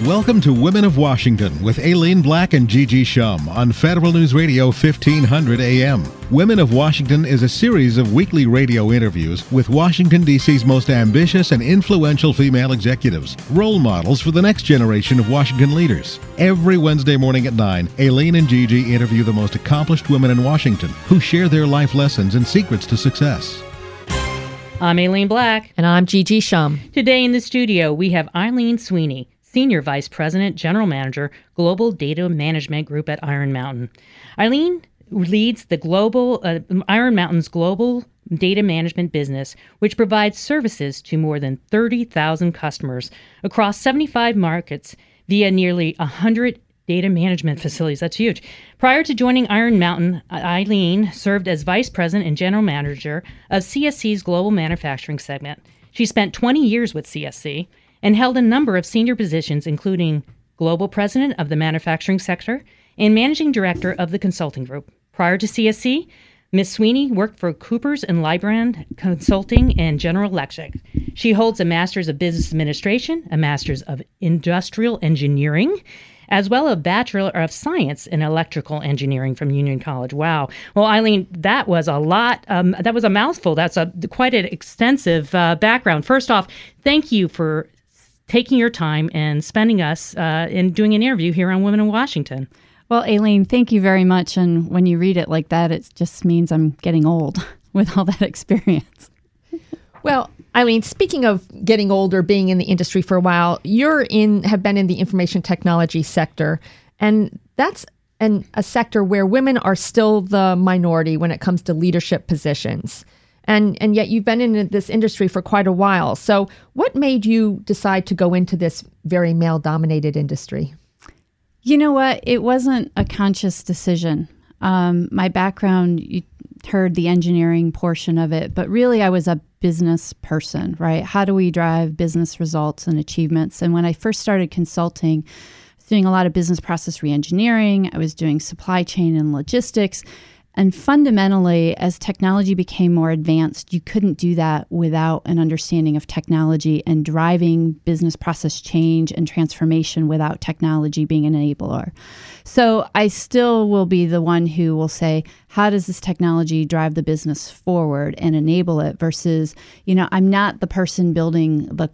Welcome to Women of Washington with Aileen Black and Gigi Shum on Federal News Radio 1500 AM. Women of Washington is a series of weekly radio interviews with Washington, D.C.'s most ambitious and influential female executives, role models for the next generation of Washington leaders. Every Wednesday morning at 9, Aileen and Gigi interview the most accomplished women in Washington who share their life lessons and secrets to success. I'm Aileen Black. And I'm Gigi Shum. Today in the studio, we have Eileen Sweeney, Senior Vice President, General Manager, Global Data Management Group at Iron Mountain. Eileen leads the Iron Mountain's global data management business, which provides services to more than 30,000 customers across 75 markets via nearly 100 data management facilities. That's huge. Prior to joining Iron Mountain, Eileen served as Vice President and General Manager of CSC's Global Manufacturing segment. She spent 20 years with CSC and held a number of senior positions, including Global President of the Manufacturing Sector and Managing Director of the Consulting Group. Prior to CSC, Ms. Sweeney worked for Coopers & Lybrand Consulting and General Electric. She holds a Master's of Business Administration, a Master's of Industrial Engineering, as well as a Bachelor of Science in Electrical Engineering from Union College. Wow. Well, Eileen, that was a lot. That was a mouthful. That's quite an extensive background. First off, thank you for taking your time and spending us in doing an interview here on Women in Washington. Well, Aileen, thank you very much. And when you read it like that, it just means I'm getting old with all that experience. Well, Eileen, speaking of getting older, being in the industry for a while, have been in the information technology sector, and that's a sector where women are still the minority when it comes to leadership positions. And yet you've been in this industry for quite a while. So what made you decide to go into this very male-dominated industry? You know what? It wasn't a conscious decision. My background, you heard the engineering portion of it, but really I was a business person, right? How do we drive business results and achievements? And when I first started consulting, I was doing a lot of business process reengineering. I was doing supply chain and logistics. And fundamentally, as technology became more advanced, you couldn't do that without an understanding of technology and driving business process change and transformation without technology being an enabler. So I still will be the one who will say, how does this technology drive the business forward and enable it versus, I'm not the person building the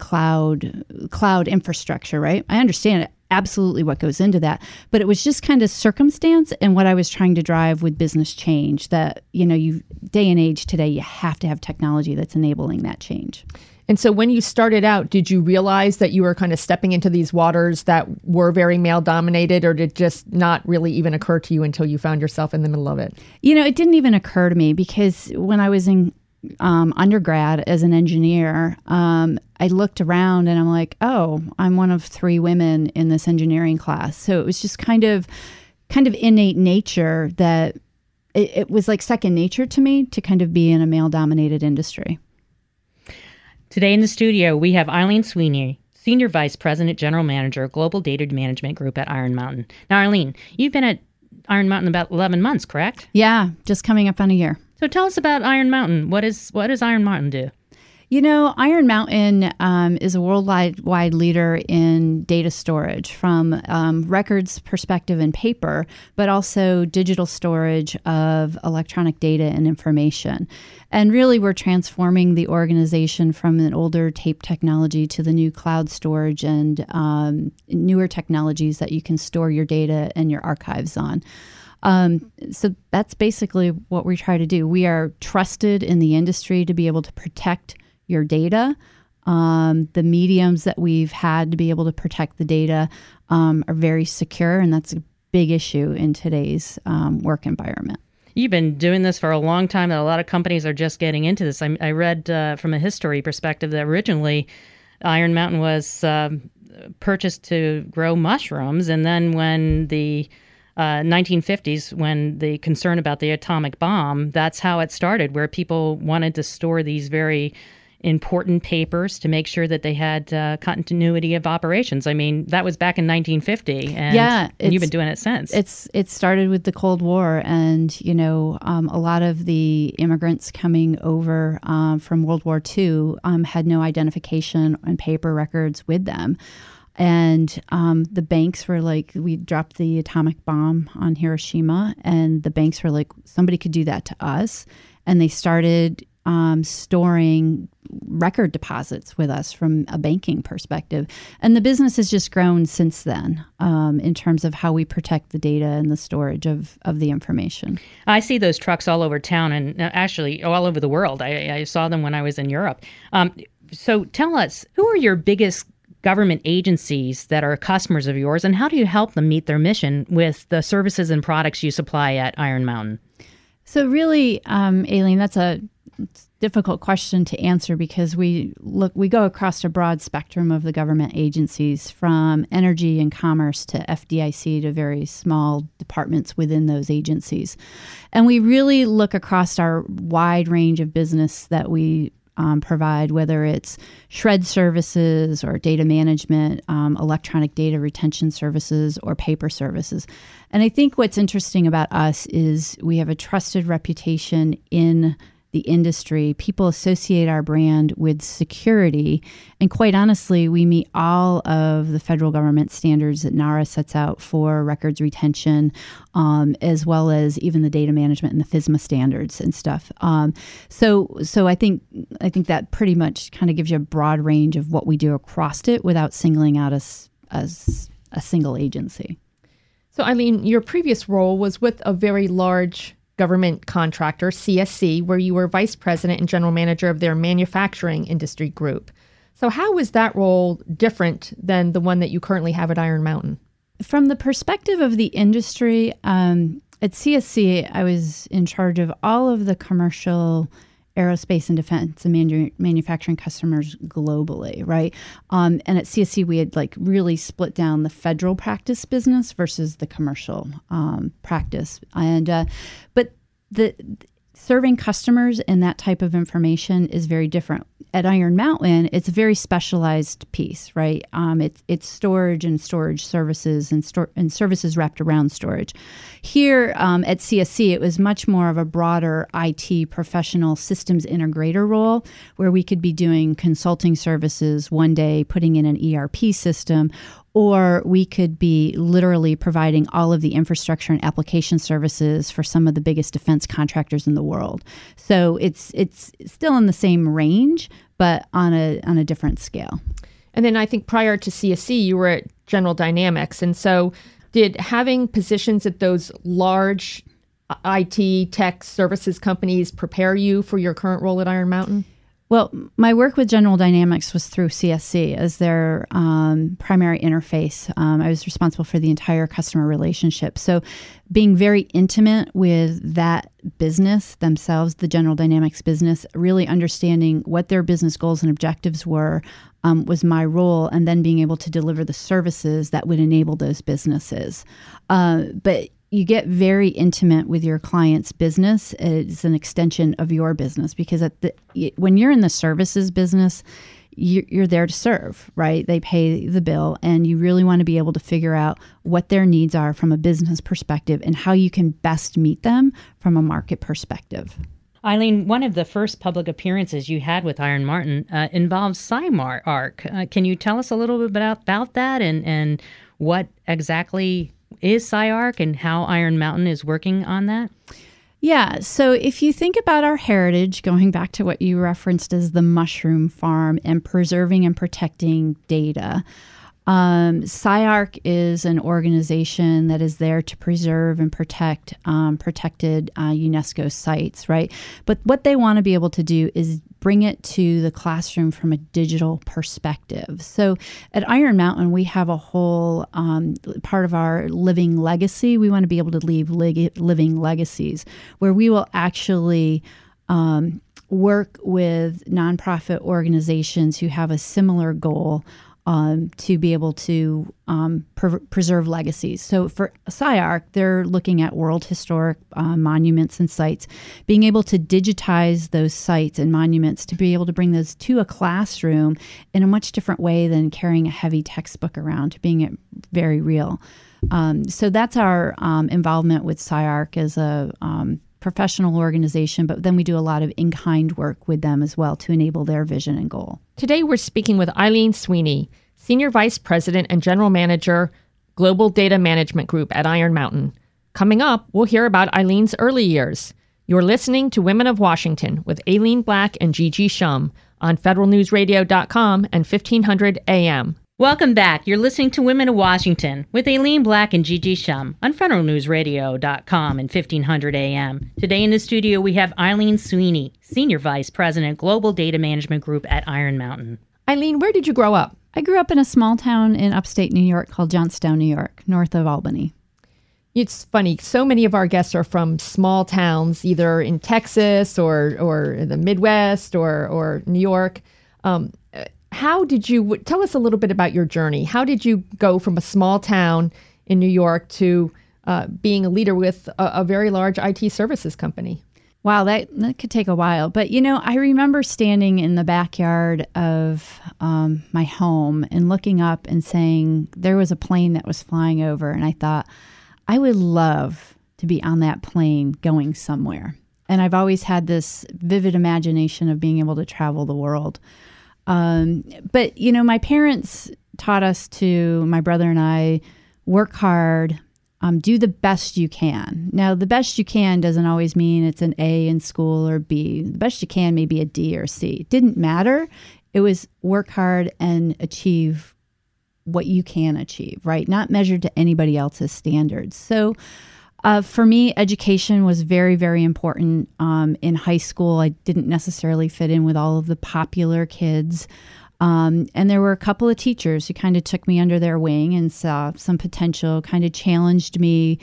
cloud infrastructure, right? I understand it. Absolutely what goes into that. But it was just kind of circumstance and what I was trying to drive with business change that, you day and age today, you have to have technology that's enabling that change. And so when you started out, did you realize that you were kind of stepping into these waters that were very male dominated, or did it just not really even occur to you until you found yourself in the middle of it? It didn't even occur to me because when I was in undergrad as an engineer, I looked around and I'm like, oh, I'm one of 3 women in this engineering class. So it was just kind of innate nature that it was like second nature to me to kind of be in a male-dominated industry. Today in the studio, we have Eileen Sweeney, Senior Vice President, General Manager, Global Data Management Group at Iron Mountain. Now, Eileen, you've been at Iron Mountain about 11 months, correct? Yeah, just coming up on a year. So tell us about Iron Mountain. What does Iron Mountain do? Iron Mountain is a worldwide leader in data storage from records perspective and paper, but also digital storage of electronic data and information. And really, we're transforming the organization from an older tape technology to the new cloud storage and newer technologies that you can store your data and your archives on. So that's basically what we try to do. We are trusted in the industry to be able to protect your data. The mediums that we've had to be able to protect the data are very secure, and that's a big issue in today's work environment. You've been doing this for a long time, and a lot of companies are just getting into this. I read from a history perspective that originally Iron Mountain was purchased to grow mushrooms, and then when the 1950s, when the concern about the atomic bomb, that's how it started, where people wanted to store these very important papers to make sure that they had continuity of operations. I mean, that was back in 1950, and you've been doing it since. It started with the Cold War, and a lot of the immigrants coming over from World War II had no identification and paper records with them. And the banks were like, we dropped the atomic bomb on Hiroshima, and the banks were like, somebody could do that to us. And they started storing record deposits with us from a banking perspective. And the business has just grown since then in terms of how we protect the data and the storage of the information. I see those trucks all over town and actually all over the world. I saw them when I was in Europe. So tell us, who are your biggest government agencies that are customers of yours, and how do you help them meet their mission with the services and products you supply at Iron Mountain? So really, Aileen, that's a difficult question to answer because we go across a broad spectrum of the government agencies, from energy and commerce to FDIC to very small departments within those agencies. And we really look across our wide range of business that we provide, whether it's shred services or data management, electronic data retention services, or paper services. And I think what's interesting about us is we have a trusted reputation in the industry. People associate our brand with security. And quite honestly, we meet all of the federal government standards that NARA sets out for records retention, as well as even the data management and the FSMA standards and stuff. So I think that pretty much kind of gives you a broad range of what we do across it without singling out us as a single agency. So Eileen, your previous role was with a very large government contractor, CSC, where you were vice president and general manager of their manufacturing industry group. So how was that role different than the one that you currently have at Iron Mountain? From the perspective of the industry, at CSC, I was in charge of all of the commercial aerospace and defense and manufacturing customers globally, right? And at CSC, we had like really split down the federal practice business versus the commercial practice. And but the serving customers and that type of information is very different. At Iron Mountain, it's a very specialized piece, right? It's storage and storage services and services wrapped around storage. Here at CSC, it was much more of a broader IT professional systems integrator role, where we could be doing consulting services one day, putting in an ERP system, or we could be literally providing all of the infrastructure and application services for some of the biggest defense contractors in the world. So it's still in the same range, but on a different scale. And then I think prior to CSC, you were at General Dynamics. And so did having positions at those large IT tech services companies prepare you for your current role at Iron Mountain? Well, my work with General Dynamics was through CSC as their primary interface. I was responsible for the entire customer relationship. So being very intimate with that business themselves, the General Dynamics business, really understanding what their business goals and objectives were was my role, and then being able to deliver the services that would enable those businesses. But you get very intimate with your client's business. It's an extension of your business, because when you're in the services business, you're there to serve, right? They pay the bill, and you really want to be able to figure out what their needs are from a business perspective and how you can best meet them from a market perspective. Eileen, one of the first public appearances you had with Iron Mountain involves CyArk. Can you tell us a little bit about that and what exactly is CyArk and how Iron Mountain is working on that? Yeah, so if you think about our heritage, going back to what you referenced as the mushroom farm and preserving and protecting data, CyArk is an organization that is there to preserve and protect protected UNESCO sites, right? But what they want to be able to do is bring it to the classroom from a digital perspective. So at Iron Mountain, we have a whole part of our living legacy. We want to be able to leave living legacies, where we will actually work with nonprofit organizations who have a similar goal to be able to preserve legacies. So for CyArk, they're looking at world historic monuments and sites, being able to digitize those sites and monuments to be able to bring those to a classroom in a much different way than carrying a heavy textbook around, to being it very real. So that's our involvement with CyArk as a professional organization, but then we do a lot of in-kind work with them as well to enable their vision and goal. Today we're speaking with Eileen Sweeney, Senior Vice President and General Manager, Global Data Management Group at Iron Mountain. Coming up, we'll hear about Eileen's early years. You're listening to Women of Washington with Aileen Black and Gigi Shum on federalnewsradio.com and 1500 AM. Welcome back. You're listening to Women of Washington with Aileen Black and Gigi Shum on federalnewsradio.com and 1500 AM. Today in the studio, we have Eileen Sweeney, Senior Vice President, Global Data Management Group at Iron Mountain. Eileen, where did you grow up? I grew up in a small town in upstate New York called Johnstown, New York, north of Albany. It's funny. So many of our guests are from small towns, either in Texas or the Midwest or New York. How did you tell us a little bit about your journey? How did you go from a small town in New York to being a leader with a very large IT services company? Wow, that could take a while. But, I remember standing in the backyard of my home and looking up and saying there was a plane that was flying over. And I thought, I would love to be on that plane going somewhere. And I've always had this vivid imagination of being able to travel the world. But, my parents taught us to, my brother and I, work hard, do the best you can. Now, the best you can doesn't always mean it's an A in school or B. The best you can may be a D or C. It didn't matter. It was work hard and achieve what you can achieve, right? Not measured to anybody else's standards. So for me, education was very, very important. In high school, I didn't necessarily fit in with all of the popular kids. And there were a couple of teachers who kind of took me under their wing and saw some potential, kind of challenged me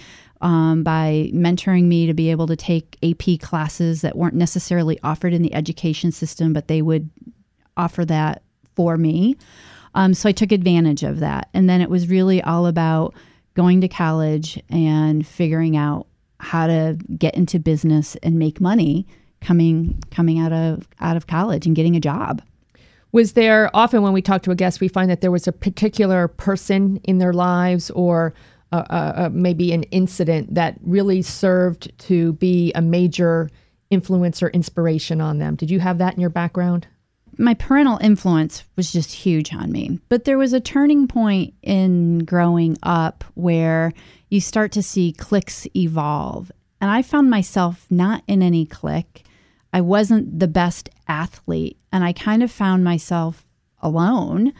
by mentoring me to be able to take AP classes that weren't necessarily offered in the education system, but they would offer that for me. So I took advantage of that. And then it was really all about going to college and figuring out how to get into business and make money coming out of college and getting a job. Was there, often when we talk to a guest, we find that there was a particular person in their lives or maybe an incident that really served to be a major influence or inspiration on them. Did you have that in your background? My parental influence was just huge on me. But there was a turning point in growing up where you start to see cliques evolve. And I found myself not in any clique. I wasn't the best athlete, and I kind of found myself alone.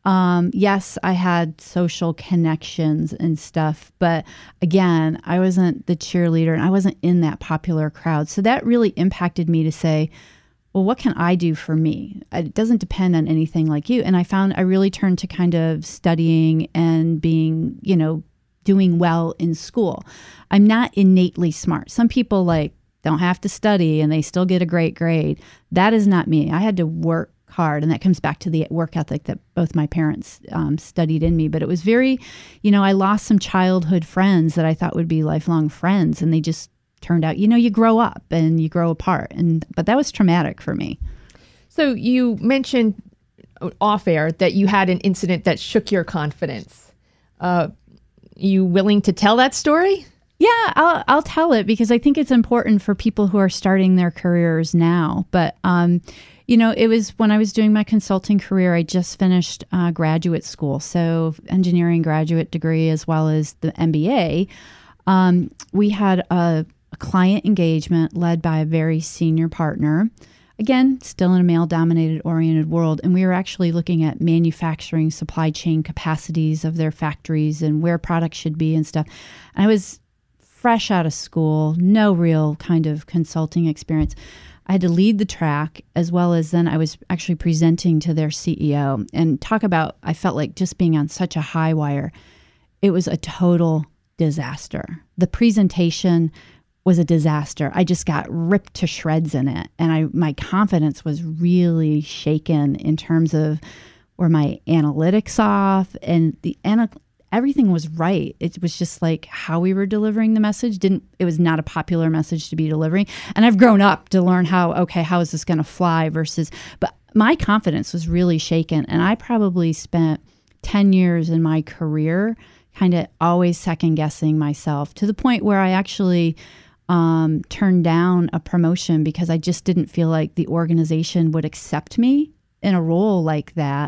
Yes, I had social connections and stuff, but again, I wasn't the cheerleader and I wasn't in that popular crowd. So that really impacted me to say, well, what can I do for me? It doesn't depend on anything like you. And I found I really turned to kind of studying and being, doing well in school. I'm not innately smart. Some people don't have to study and they still get a great grade. That is not me. I had to work hard, and that comes back to the work ethic that both my parents studied in me. But it was very, I lost some childhood friends that I thought would be lifelong friends, and they just turned out, you grow up and you grow apart. But that was traumatic for me. So you mentioned off air that you had an incident that shook your confidence. You willing to tell that story? Yeah, I'll tell it because I think it's important for people who are starting their careers now. But, it was when I was doing my consulting career, I just finished graduate school. So engineering graduate degree as well as the MBA. We had a client engagement led by a very senior partner. Again, still in a male-dominated oriented world. And we were actually looking at manufacturing supply chain capacities of their factories and where products should be and stuff. And I was fresh out of school, no real kind of consulting experience. I had to lead the track as well as then I was actually presenting to their CEO and talk about, I felt like just being on such a high wire. It was a total disaster. The presentation was a disaster. I just got ripped to shreds in it. And my confidence was really shaken in terms of were my analytics off and everything was right. It was just like how we were delivering the message. It was not a popular message to be delivering. And I've grown up to learn how is this going to fly but my confidence was really shaken. And I probably spent 10 years in my career kind of always second guessing myself to the point where I actually turned down a promotion because I just didn't feel like the organization would accept me in a role like that.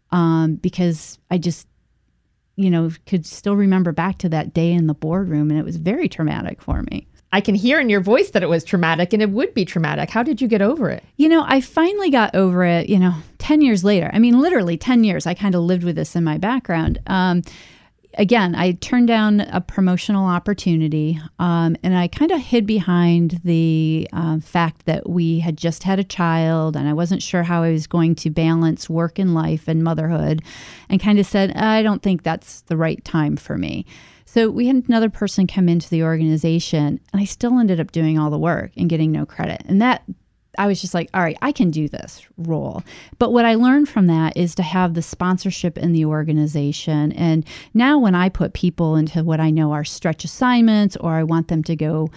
because I just, could still remember back to that day in the boardroom, and it was very traumatic for me. I can hear in your voice that it was traumatic, and it would be traumatic. How did you get over it? I finally got over it, 10 years later. I mean, literally 10 years. I kind of lived with this in my background. Again, I turned down a promotional opportunity, and I kind of hid behind the fact that we had just had a child, and I wasn't sure how I was going to balance work and life and motherhood, and kind of said, I don't think that's the right time for me. So we had another person come into the organization, and I still ended up doing all the work and getting no credit. And that, I was just like, all right, I can do this role. But what I learned from that is to have the sponsorship in the organization. And now when I put people into what I know are stretch assignments, or I want them to go,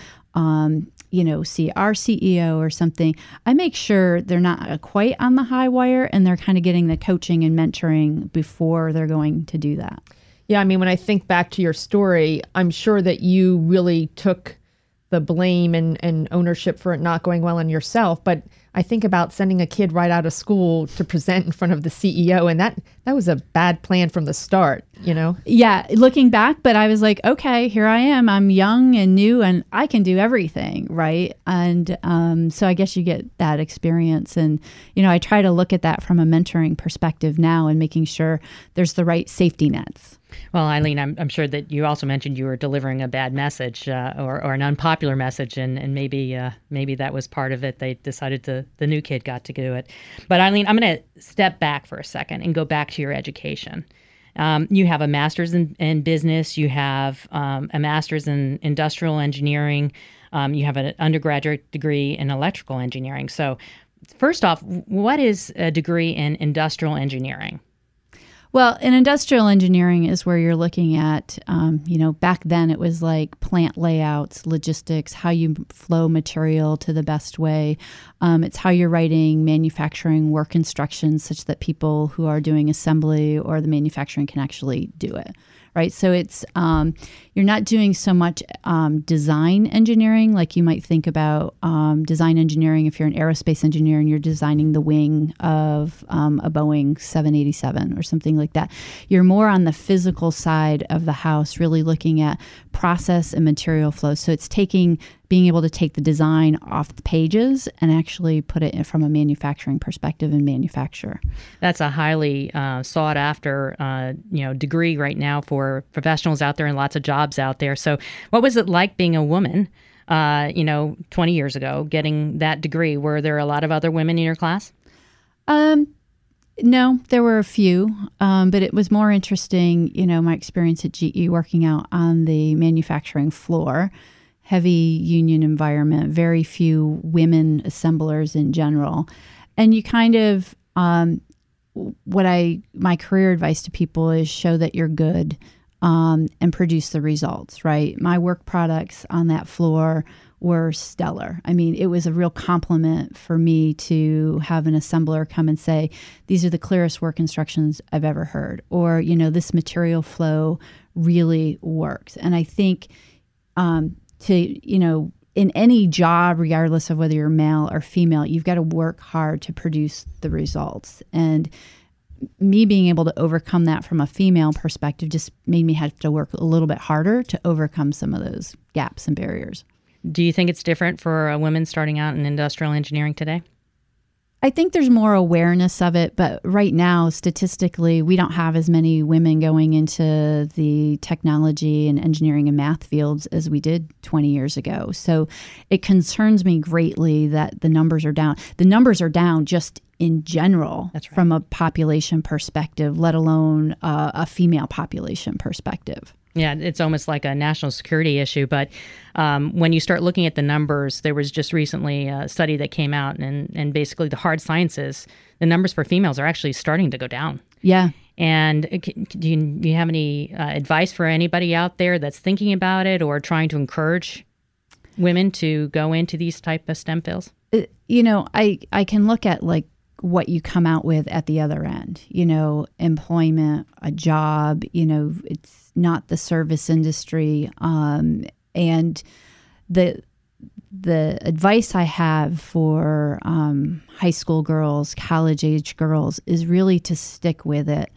see our CEO or something, I make sure they're not quite on the high wire, and they're kind of getting the coaching and mentoring before they're going to do that. Yeah, I mean, when I think back to your story, I'm sure that you really took the blame and ownership for it not going well on yourself. But I think about sending a kid right out of school to present in front of the CEO, and that was a bad plan from the start, Yeah, looking back, but I was like, okay, here I am. I'm young and new, and I can do everything, right? And so I guess you get that experience. And, I try to look at that from a mentoring perspective now, and making sure there's the right safety nets. Well, Eileen, I'm sure that you also mentioned you were delivering a bad message or an unpopular message, and maybe that was part of it. They decided the new kid got to do it. But Eileen, I'm going to step back for a second and go back to your education. You have a master's in business. You have a master's in industrial engineering. You have an undergraduate degree in electrical engineering. So first off, what is a degree in industrial engineering? Well, in industrial engineering is where you're looking at, back then it was like plant layouts, logistics, how you flow material to the best way. It's how you're writing manufacturing work instructions such that people who are doing assembly or the manufacturing can actually do it. Right. So it's you're not doing so much design engineering like you might think about design engineering if you're an aerospace engineer and you're designing the wing of a Boeing 787 or something like that. You're more on the physical side of the house, really looking at process and material flow. So it's being able to take the design off the pages and actually put it in from a manufacturing perspective and manufacture. That's a highly sought after, degree right now for professionals out there and lots of jobs out there. So what was it like being a woman, 20 years ago, getting that degree? Were there a lot of other women in your class? No, there were a few, but it was more interesting, my experience at GE working out on the manufacturing floor. Heavy union environment, very few women assemblers in general. And you kind of, my career advice to people is show that you're good and produce the results, right? My work products on that floor were stellar. I mean, it was a real compliment for me to have an assembler come and say, these are the clearest work instructions I've ever heard, or, this material flow really works. And I think, in any job, regardless of whether you're male or female, you've got to work hard to produce the results. And me being able to overcome that from a female perspective just made me have to work a little bit harder to overcome some of those gaps and barriers. Do you think it's different for women starting out in industrial engineering today? I think there's more awareness of it, but right now, statistically, we don't have as many women going into the technology and engineering and math fields as we did 20 years ago. So it concerns me greatly that the numbers are down. The numbers are down just in general. That's right. From a population perspective, let alone a female population perspective. Yeah, it's almost like a national security issue. But when you start looking at the numbers, there was just recently a study that came out, and basically the hard sciences, the numbers for females are actually starting to go down. Yeah. And do you have any advice for anybody out there that's thinking about it or trying to encourage women to go into these type of STEM fields? I can look at like what you come out with at the other end, employment, a job, it's not the service industry. And the the advice I have for high school girls, college age girls, is really to stick with it.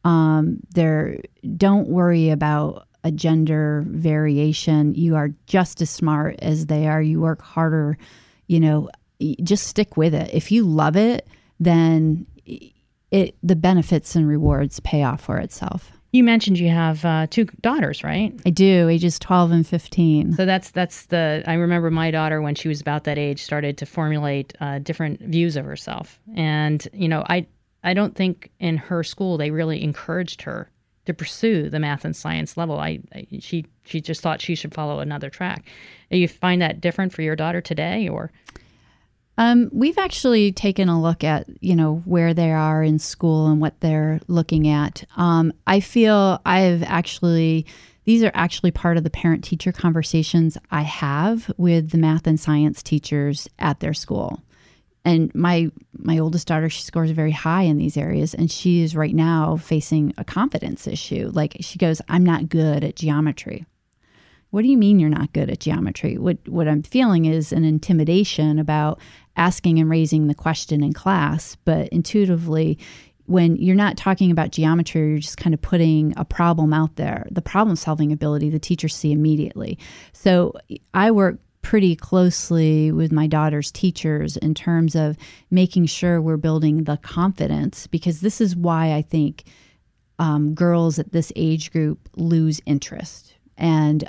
Don't worry about a gender variation. You are just as smart as they are. You work harder, just stick with it. If you love it, then the benefits and rewards pay off for itself. You mentioned you have 2 daughters, right? I do, ages 12 and 15. So I remember my daughter, when she was about that age, started to formulate different views of herself. And, I don't think in her school they really encouraged her to pursue the math and science level. She just thought she should follow another track. Do you find that different for your daughter today, or? We've actually taken a look at, where they are in school and what they're looking at. I feel these are actually part of the parent-teacher conversations I have with the math and science teachers at their school. And my oldest daughter, she scores very high in these areas, and she is right now facing a confidence issue. Like, she goes, "I'm not good at geometry." What do you mean you're not good at geometry? What I'm feeling is an intimidation about asking and raising the question in class. But intuitively, when you're not talking about geometry, you're just kind of putting a problem out there. The problem-solving ability the teachers see immediately. So I work pretty closely with my daughter's teachers in terms of making sure we're building the confidence, because this is why I think girls at this age group lose interest. And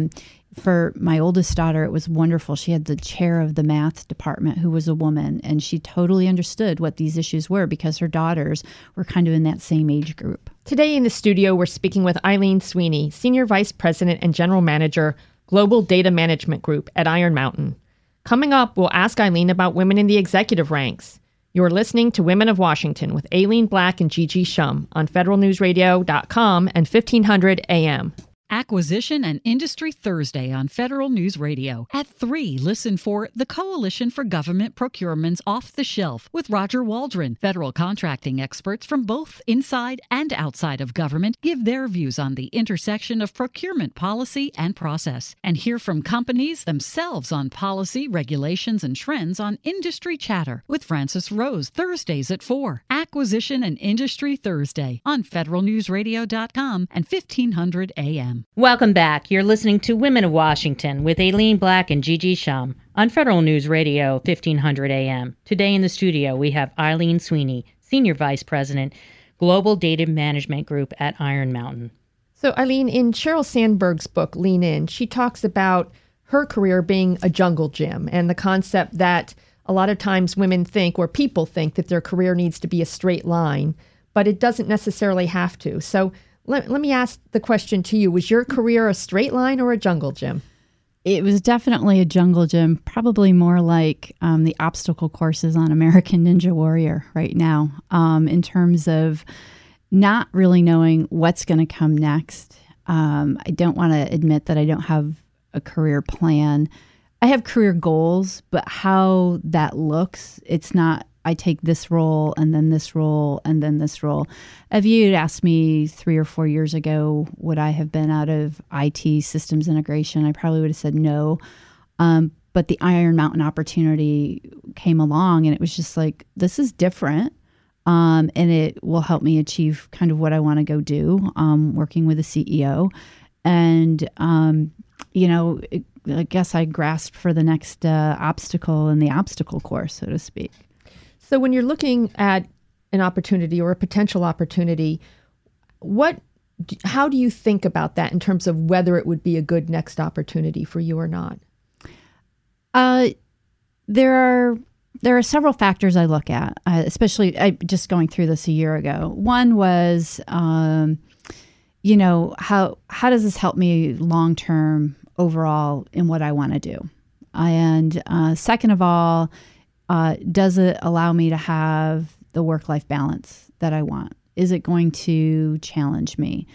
for my oldest daughter, it was wonderful. She had the chair of the math department who was a woman, and she totally understood what these issues were because her daughters were kind of in that same age group. Today in the studio, we're speaking with Eileen Sweeney, Senior Vice President and General Manager, Global Data Management Group at Iron Mountain. Coming up, we'll ask Eileen about women in the executive ranks. You're listening to Women of Washington with Aileen Black and Gigi Shum on federalnewsradio.com and 1500 AM. Acquisition and Industry Thursday on Federal News Radio. At 3, listen for the Coalition for Government Procurement's Off the Shelf with Roger Waldron. Federal contracting experts from both inside and outside of government give their views on the intersection of procurement policy and process, and hear from companies themselves on policy, regulations, and trends on Industry Chatter with Francis Rose, Thursdays at 4. Acquisition and Industry Thursday on federalnewsradio.com and 1500 AM. Welcome back. You're listening to Women of Washington with Aileen Black and Gigi Shum on Federal News Radio 1500 AM. Today in the studio, we have Eileen Sweeney, Senior Vice President, Global Data Management Group at Iron Mountain. So, Eileen, in Sheryl Sandberg's book, Lean In, she talks about her career being a jungle gym and the concept that a lot of times women think, or people think, that their career needs to be a straight line, but it doesn't necessarily have to. So, let me ask the question to you. Was your career a straight line or a jungle gym? It was definitely a jungle gym, probably more like the obstacle courses on American Ninja Warrior right now, in terms of not really knowing what's going to come next. I don't want to admit that I don't have a career plan. I have career goals, but how that looks, it's not I take this role and then this role and then this role. If you had asked me 3 or 4 years ago, would I have been out of IT systems integration? I probably would have said no. But the Iron Mountain opportunity came along, and it was just like, this is different. And it will help me achieve kind of what I want to go do, working with a CEO. And, I guess I grasped for the next obstacle in the obstacle course, so to speak. So when you're looking at an opportunity or a potential opportunity, how do you think about that in terms of whether it would be a good next opportunity for you or not? There are several factors I look at, especially just going through this a year ago. One was, how does this help me long term overall in what I want to do? And second of all, does it allow me to have the work-life balance that I want? Is it going to challenge me?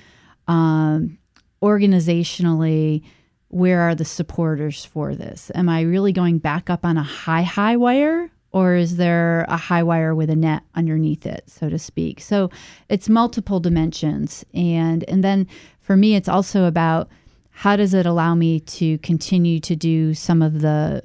Organizationally, where are the supporters for this? Am I really going back up on a high wire, or is there a high wire with a net underneath it, so to speak? So it's multiple dimensions. And then for me, it's also about how does it allow me to continue to do some of the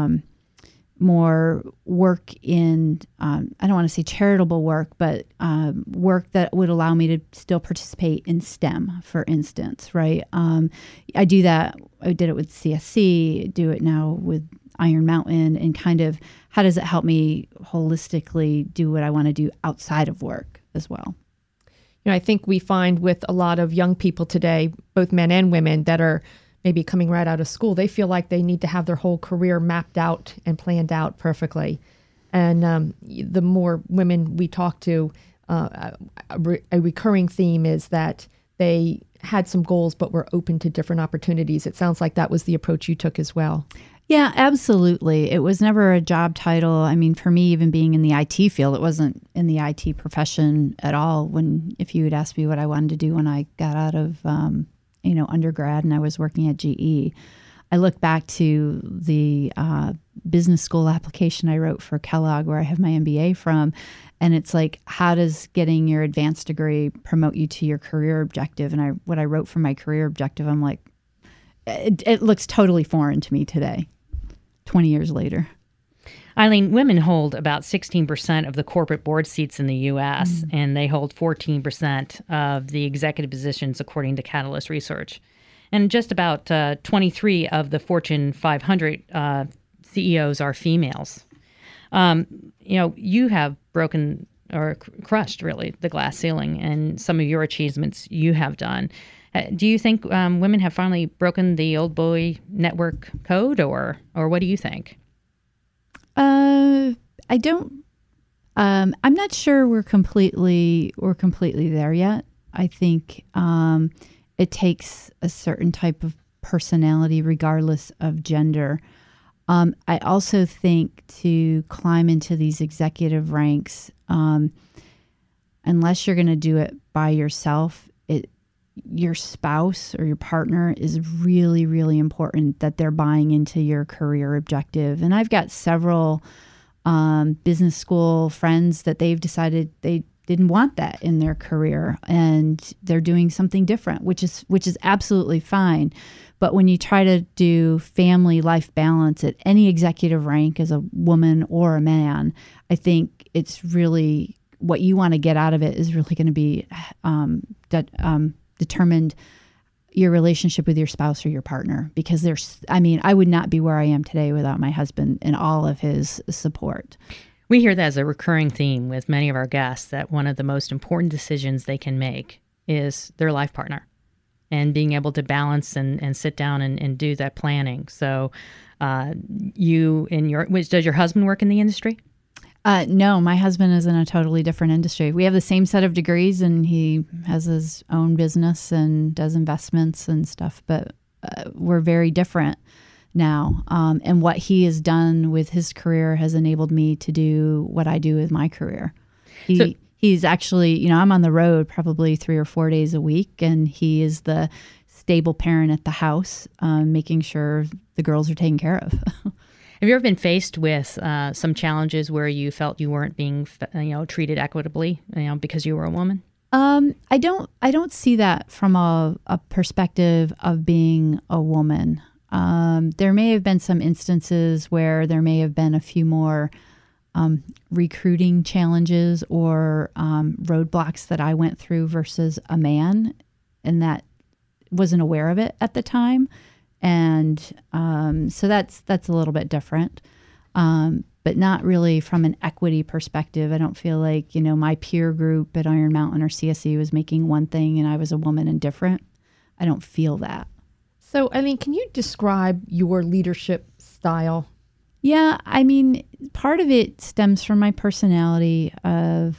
more work in, I don't want to say charitable work, but work that would allow me to still participate in STEM, for instance, right? I do that. I did it with CSC, do it now with Iron Mountain, and kind of how does it help me holistically do what I want to do outside of work as well? I think we find with a lot of young people today, both men and women, that are maybe coming right out of school, they feel like they need to have their whole career mapped out and planned out perfectly. And the more women we talk to, a recurring theme is that they had some goals but were open to different opportunities. It sounds like that was the approach you took as well. Yeah, absolutely. It was never a job title. I mean, for me, even being in the IT field, it wasn't in the IT profession at all. If you had asked me what I wanted to do when I got out of undergrad and I was working at GE, I look back to the business school application I wrote for Kellogg, where I have my MBA from, and it's like, how does getting your advanced degree promote you to your career objective? And what I wrote for my career objective, I'm like, it looks totally foreign to me today, 20 years later. Eileen, women hold about 16% of the corporate board seats in the U.S., and they hold 14% of the executive positions, according to Catalyst Research. And just about 23 of the Fortune 500 CEOs are females. You have broken or crushed, really, the glass ceiling, and some of your achievements you have done. Do you think women have finally broken the old boy network code, or what do you think? I don't. I'm not sure we're completely there yet. I think it takes a certain type of personality, regardless of gender. I also think to climb into these executive ranks, unless you're going to do it by yourself, your spouse or your partner is really, really important that they're buying into your career objective. And I've got several business school friends that they've decided they didn't want that in their career, and they're doing something different, which is absolutely fine. But when you try to do family life balance at any executive rank as a woman or a man, I think it's really what you want to get out of it is really going to be determined your relationship with your spouse or your partner, because I would not be where I am today without my husband and all of his support. We hear that as a recurring theme with many of our guests, that one of the most important decisions they can make is their life partner, and being able to balance and sit down and do that planning. So does your husband work in the industry? No, my husband is in a totally different industry. We have the same set of degrees, and he has his own business and does investments and stuff, but we're very different now. And what he has done with his career has enabled me to do what I do with my career. He's actually, I'm on the road probably 3 or 4 days a week, and he is the stable parent at the house, making sure the girls are taken care of. Have you ever been faced with some challenges where you felt you weren't being, treated equitably, because you were a woman? I don't see that from a perspective of being a woman. There may have been some instances where there may have been a few more recruiting challenges or roadblocks that I went through versus a man, and that wasn't aware of it at the time. And so that's a little bit different, but not really from an equity perspective. I don't feel like, my peer group at Iron Mountain or CSE was making one thing and I was a woman and different. I don't feel that. So, can you describe your leadership style? Yeah, part of it stems from my personality of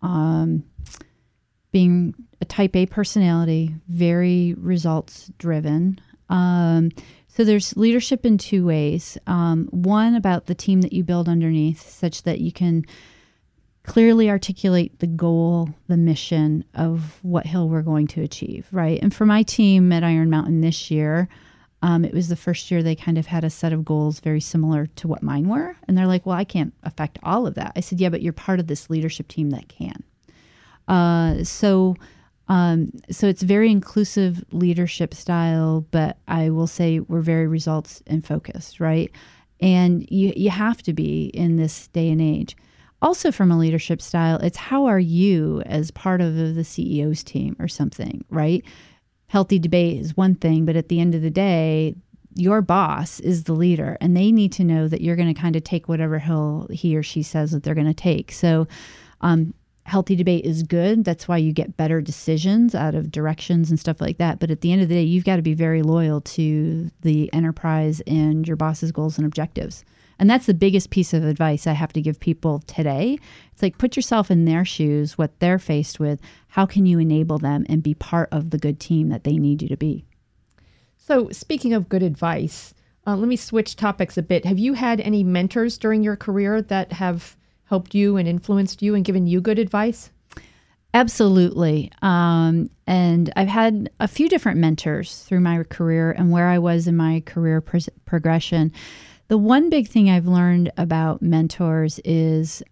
being a type A personality, very results driven. So there's leadership in two ways. One, about the team that you build underneath, such that you can clearly articulate the goal, the mission of what hill we're going to achieve, right? And for my team at Iron Mountain this year, it was the first year they kind of had a set of goals very similar to what mine were. And they're like, well, I can't affect all of that. I said, yeah, but you're part of this leadership team that can. So So it's very inclusive leadership style, but I will say we're very results and focused, right? And you have to be in this day and age. Also from a leadership style, it's how are you as part of the CEO's team or something, right? Healthy debate is one thing, but at the end of the day, your boss is the leader and they need to know that you're going to kind of take whatever he or she says that they're going to take. So healthy debate is good. That's why you get better decisions out of directions and stuff like that. But at the end of the day, you've got to be very loyal to the enterprise and your boss's goals and objectives. And that's the biggest piece of advice I have to give people today. It's like, put yourself in their shoes, what they're faced with. How can you enable them and be part of the good team that they need you to be? So speaking of good advice, let me switch topics a bit. Have you had any mentors during your career that have helped you and influenced you and given you good advice? Absolutely. And I've had a few different mentors through my career and where I was in my career progression. The one big thing I've learned about mentors is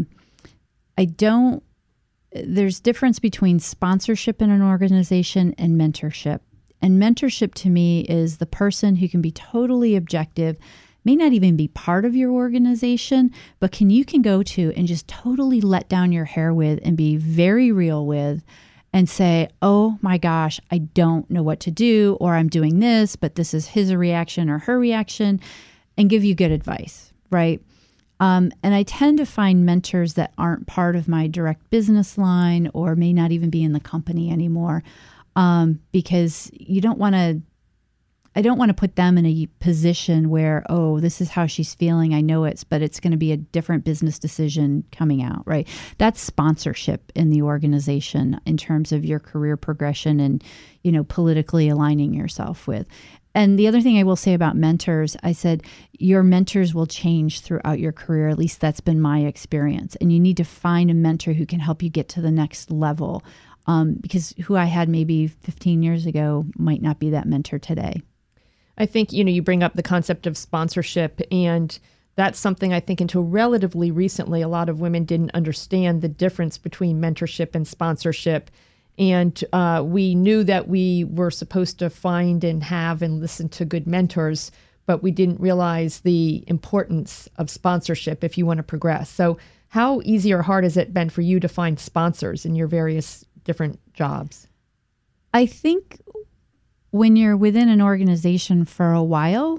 there's difference between sponsorship in an organization and mentorship. And mentorship to me is the person who can be totally objective, may not even be part of your organization, but you can go to and just totally let down your hair with and be very real with and say, oh my gosh, I don't know what to do, or I'm doing this, but this is his reaction or her reaction, and give you good advice, right? And I tend to find mentors that aren't part of my direct business line or may not even be in the company anymore, because I don't want to put them in a position where, oh, this is how she's feeling. I know but it's going to be a different business decision coming out, right? That's sponsorship in the organization in terms of your career progression and, politically aligning yourself with. And the other thing I will say about mentors, I said, your mentors will change throughout your career. At least that's been my experience. And you need to find a mentor who can help you get to the next level, because who I had maybe 15 years ago might not be that mentor today. I think, you bring up the concept of sponsorship, and that's something I think until relatively recently, a lot of women didn't understand the difference between mentorship and sponsorship. And we knew that we were supposed to find and have and listen to good mentors, but we didn't realize the importance of sponsorship if you want to progress. So how easy or hard has it been for you to find sponsors in your various different jobs? I think when you're within an organization for a while,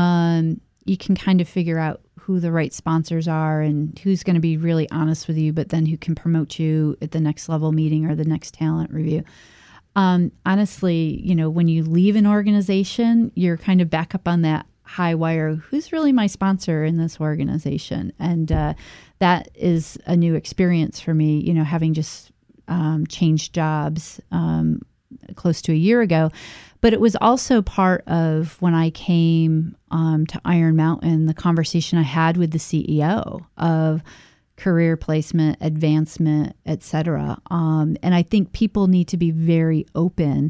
you can kind of figure out who the right sponsors are and who's going to be really honest with you, but then who can promote you at the next level meeting or the next talent review. Honestly, when you leave an organization, you're kind of back up on that high wire. Who's really my sponsor in this organization? And that is a new experience for me, having just changed jobs close to a year ago. But it was also part of when I came to Iron Mountain, the conversation I had with the CEO of career placement, advancement, et cetera. And I think people need to be very open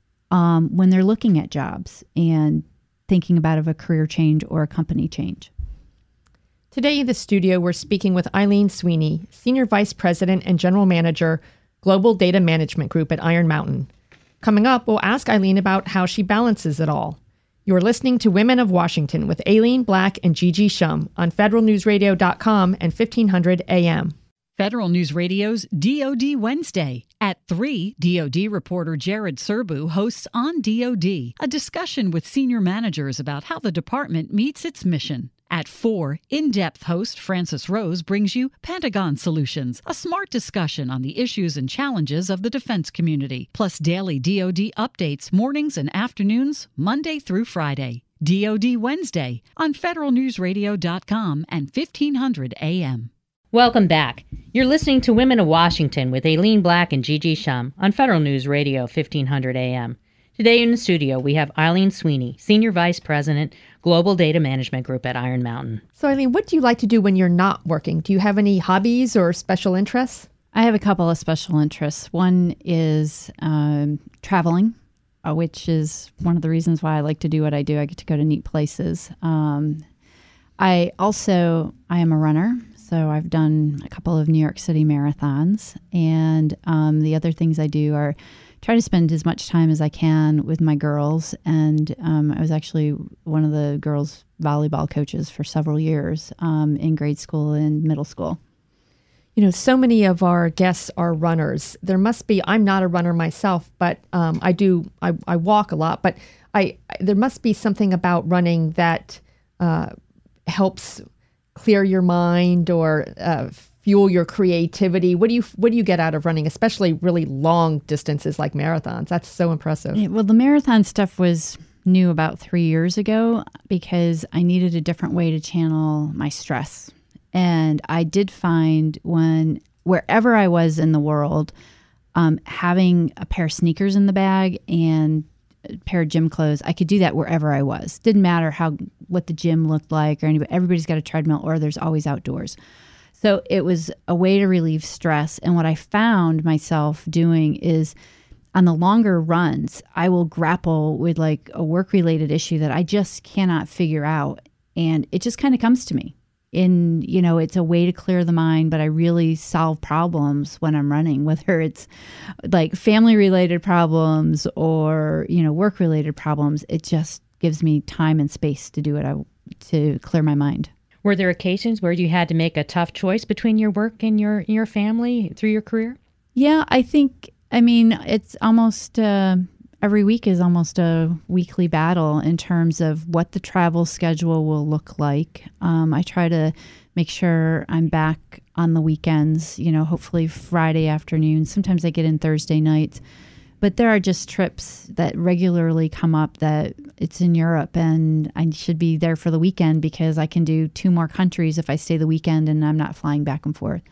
when they're looking at jobs and thinking about a career change or a company change. Today in the studio, we're speaking with Eileen Sweeney, Senior Vice President and General Manager, Global Data Management Group at Iron Mountain. Coming up, we'll ask Eileen about how she balances it all. You're listening to Women of Washington with Aileen Black and Gigi Shum on federalnewsradio.com and 1500 AM. Federal News Radio's DoD Wednesday. At 3, DoD reporter Jared Serbu hosts On DoD, a discussion with senior managers about how the department meets its mission. At 4, in-depth host Francis Rose brings you Pentagon Solutions, a smart discussion on the issues and challenges of the defense community, plus daily DoD updates mornings and afternoons, Monday through Friday. DoD Wednesday on federalnewsradio.com and 1500 AM. Welcome back. You're listening to Women of Washington with Aileen Black and Gigi Shum on Federal News Radio 1500 AM. Today in the studio, we have Eileen Sweeney, Senior Vice President, Global Data Management Group at Iron Mountain. So Eileen, what do you like to do when you're not working? Do you have any hobbies or special interests? I have a couple of special interests. One is traveling, which is one of the reasons why I like to do what I do. I get to go to neat places. I am a runner. So I've done a couple of New York City marathons. And the other things I do are try to spend as much time as I can with my girls. And I was actually one of the girls' volleyball coaches for several years in grade school and middle school. You know, so many of our guests are runners. There must be, I'm not a runner myself, but I walk a lot, but there must be something about running that helps clear your mind or fuel your creativity. What do you get out of running, especially really long distances like marathons? That's so impressive. Yeah, well, the marathon stuff was new about 3 years ago because I needed a different way to channel my stress. And I did find wherever I was in the world, having a pair of sneakers in the bag and a pair of gym clothes, I could do that wherever I was. Didn't matter what the gym looked like or anybody. Everybody's got a treadmill or there's always outdoors. So it was a way to relieve stress. And what I found myself doing is on the longer runs, I will grapple with like a work-related issue that I just cannot figure out. And it just kind of comes to me. It's a way to clear the mind, but I really solve problems when I'm running, whether it's like family-related problems or, work-related problems. It just gives me time and space to do it, to clear my mind. Were there occasions where you had to make a tough choice between your work and your family through your career? Yeah, it's almost every week is almost a weekly battle in terms of what the travel schedule will look like. I try to make sure I'm back on the weekends, hopefully Friday afternoon. Sometimes I get in Thursday nights. But there are just trips that regularly come up that it's in Europe and I should be there for the weekend because I can do 2 more countries if I stay the weekend and I'm not flying back and forth.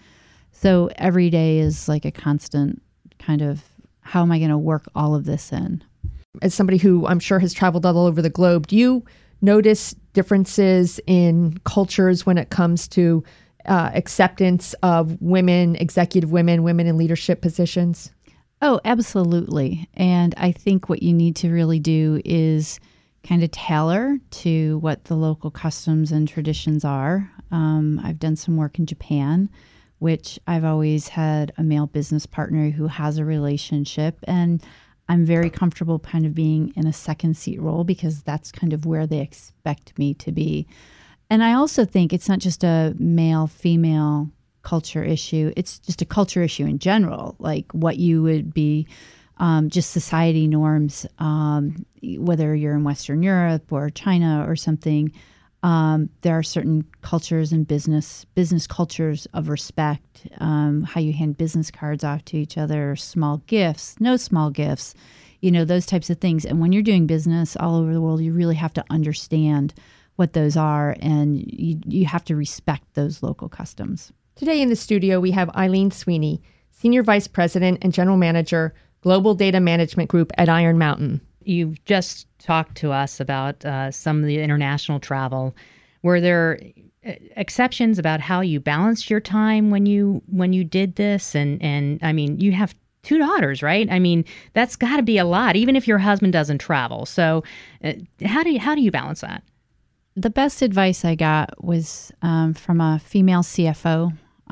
So every day is like a constant kind of, how am I going to work all of this in? As somebody who I'm sure has traveled all over the globe, do you notice differences in cultures when it comes to acceptance of women, executive women in leadership positions? Oh, absolutely. And I think what you need to really do is kind of tailor to what the local customs and traditions are. I've done some work in Japan, which I've always had a male business partner who has a relationship. And I'm very comfortable kind of being in a second seat role because that's kind of where they expect me to be. And I also think it's not just a male-female culture issue. It's just a culture issue in general, like what you would be, just society norms, whether you're in Western Europe or China or something. There are certain cultures and business cultures of respect, how you hand business cards off to each other, small gifts, no small gifts, those types of things. And when you're doing business all over the world, you really have to understand what those are, and you have to respect those local customs. Today in the studio, we have Eileen Sweeney, Senior Vice President and General Manager, Global Data Management Group at Iron Mountain. You've just talked to us about some of the international travel. Were there exceptions about how you balanced your time when you did this? And I mean, you have 2 daughters, right? I mean, that's got to be a lot, even if your husband doesn't travel. So how do you balance that? The best advice I got was from a female CFO.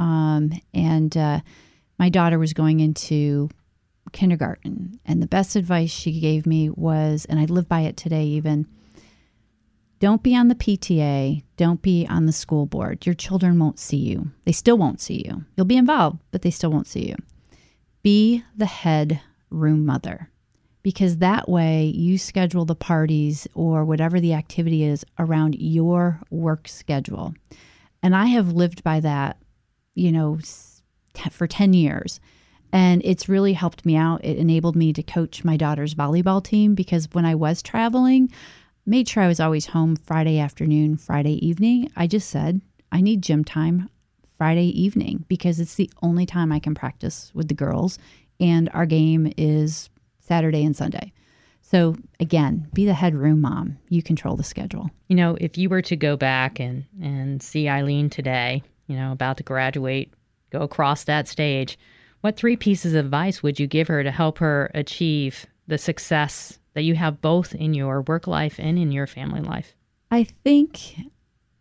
And my daughter was going into kindergarten. And the best advice she gave me was, and I live by it today even, don't be on the PTA, don't be on the school board. Your children won't see you. They still won't see you. You'll be involved, but they still won't see you. Be the head room mother, because that way you schedule the parties or whatever the activity is around your work schedule. And I have lived by that, for 10 years. And it's really helped me out. It enabled me to coach my daughter's volleyball team because when I was traveling, made sure I was always home Friday afternoon, Friday evening. I just said, I need gym time Friday evening because it's the only time I can practice with the girls. And our game is Saturday and Sunday. So again, be the head room mom. You control the schedule. If you were to go back and see Eileen today, about to graduate, go across that stage, what 3 pieces of advice would you give her to help her achieve the success that you have both in your work life and in your family life? I think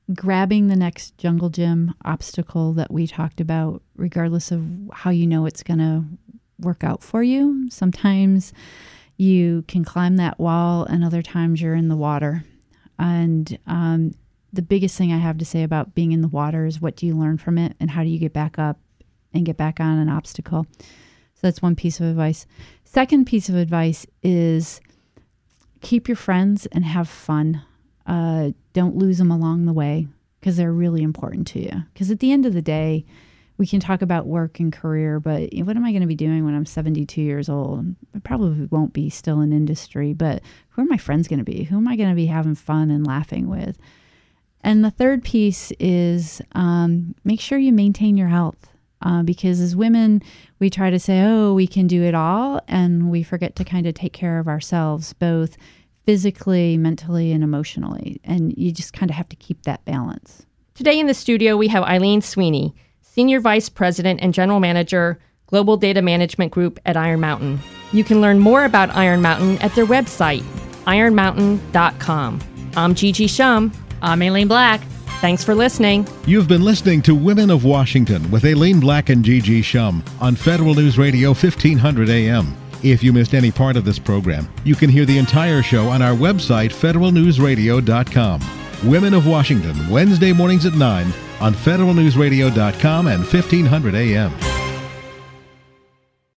grabbing the next jungle gym obstacle that we talked about, regardless of how you know it's going to work out for you. Sometimes you can climb that wall and other times you're in the water. And the biggest thing I have to say about being in the water is, what do you learn from it and how do you get back up and get back on an obstacle? So that's one piece of advice. Second piece of advice is keep your friends and have fun. Don't lose them along the way, because they're really important to you. Because at the end of the day, we can talk about work and career, but what am I going to be doing when I'm 72 years old? I probably won't be still in industry, but who are my friends going to be? Who am I going to be having fun and laughing with? And the third piece is make sure you maintain your health. Because as women, we try to say, oh, we can do it all, and we forget to kind of take care of ourselves, both physically, mentally, and emotionally. And you just kind of have to keep that balance. Today in the studio, we have Eileen Sweeney, Senior Vice President and General Manager, Global Data Management Group at Iron Mountain. You can learn more about Iron Mountain at their website, ironmountain.com. I'm Gigi Shum. I'm Aileen Black. Thanks for listening. You've been listening to Women of Washington with Aileen Black and Gigi Shum on Federal News Radio 1500 AM. If you missed any part of this program, you can hear the entire show on our website, federalnewsradio.com. Women of Washington, Wednesday mornings at 9 on federalnewsradio.com and 1500 AM.